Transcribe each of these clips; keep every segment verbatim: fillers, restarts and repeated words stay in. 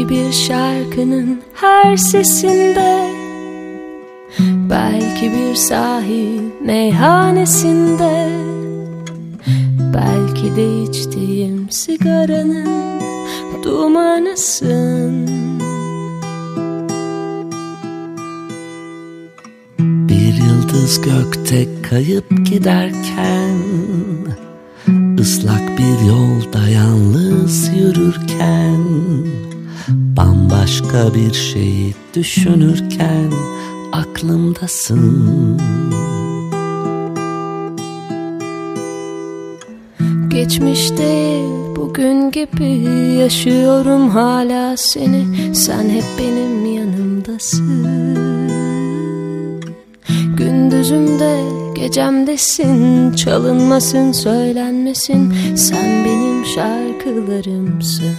bir şarkının her sesinde, belki bir sahil meyhanesinde, belki de içtiğim sigaranın dumanısın. Bir yıldız gökte kayıp giderken, ıslak bir yolda yalnız yürürken, bambaşka bir şeyi düşünürken aklımdasın. Geçmişte bugün gibi yaşıyorum hala seni, sen hep benim yanımdasın. Gündüzümde gecemdesin, çalınmasın söylenmesin, sen benim şarkılarımsın.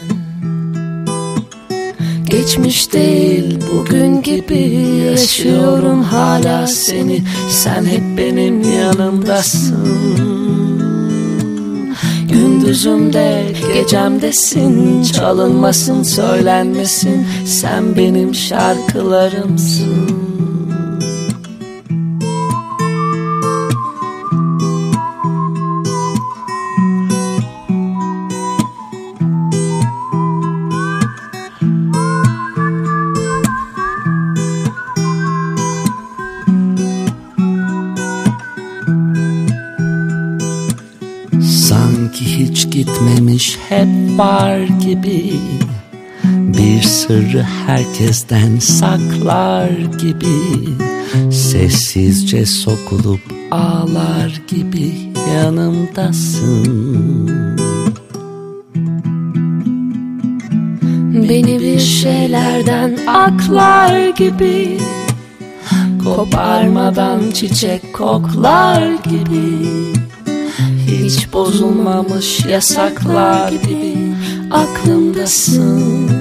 Geçmiş değil bugün gibi yaşıyorum hala seni, sen hep benim yanımdasın. Gündüzümde gecemdesin, çalınmasın söylenmesin, sen benim şarkılarımsın. Sanki hiç gitmemiş, hep var gibi, bir sırrı herkesten saklar gibi, sessizce sokulup ağlar gibi yanımdasın. Beni bir şeylerden aklar gibi, koparmadan çiçek koklar gibi, hiç bozulmamış yasaklar gibi aklımdasın.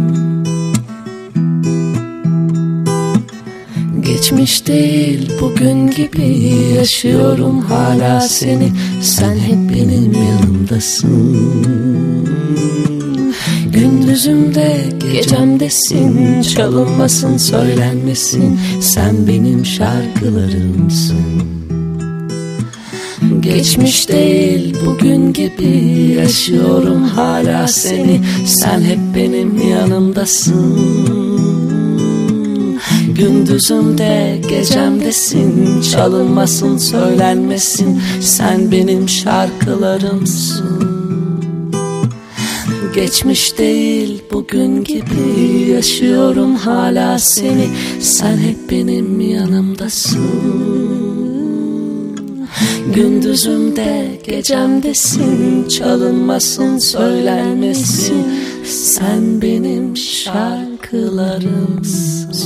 Geçmiş değil bugün gibi yaşıyorum hala seni, sen hep benim yanımdasın. Gündüzümde gecemdesin, çalınmasın söylenmesin, sen benim şarkılarımsın. Geçmiş değil bugün gibi yaşıyorum hala seni, sen hep benim yanımdasın. Gündüzümde gecemdesin, çalınmasın söylenmesin, sen benim şarkılarımsın. Geçmiş değil bugün gibi yaşıyorum hala seni, sen hep benim yanımdasın. Gündüzümde gecemdesin, çalınmasın söylenmesin, sen benim şarkılarımsın.